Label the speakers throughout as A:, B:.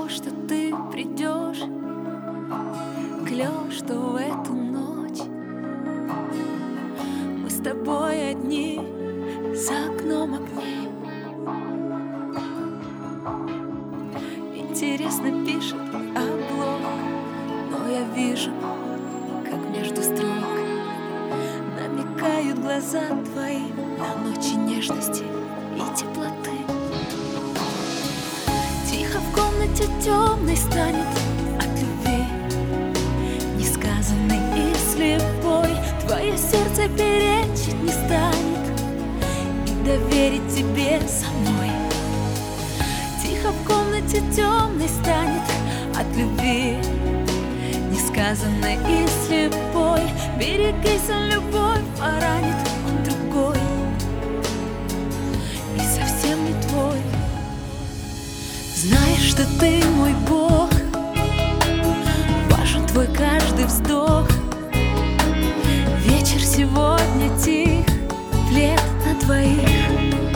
A: знаю, что ты придешь. Клёв, что в эту ночь мы с тобой одни за окном огней. Интересно пишет облог, но я вижу, как между строк намекают глаза твои на ночи нежности и теплоты. Тихо в комнате темной станет от любви, несказанной и слепой. Твое сердце перечить не станет и доверить тебе самой. Тихо в комнате темной станет от любви, несказанной и слепой. Берегись, он любовь поранит, он другой и совсем не твой. Знаешь, что ты мой Бог, важен твой каждый вздох. Вечер сегодня тих, плед на двоих.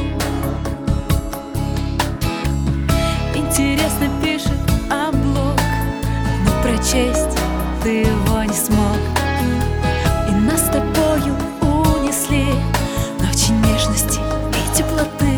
A: Интересно пишет облог, но прочесть ты его не смог. И нас с тобою унесли ночи нежности и теплоты.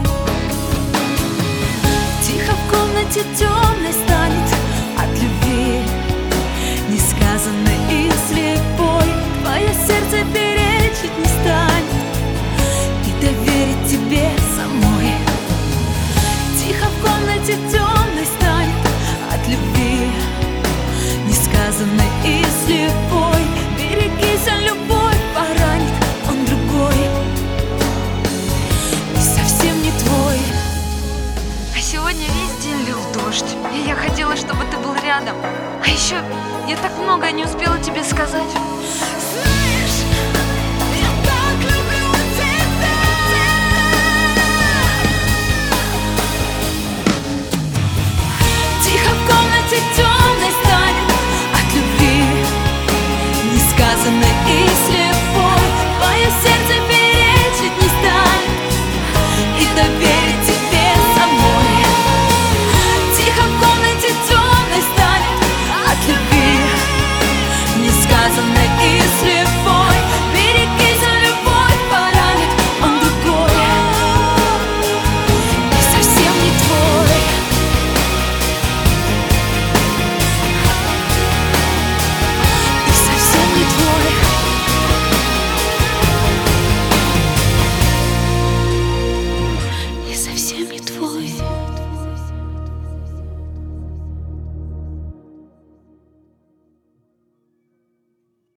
A: Тихо в комнате темной станет от любви, несказанной и слепой. Твое сердце перечить не станет и доверить тебе самой. Тихо в комнате темной станет от любви, несказанной и слепой. Берегись, он любовь поранит, он другой и совсем не твой.
B: А сегодня весь день лил дождь, и я хотела, чтобы ты был рядом. А еще я так многое не успела тебе сказать.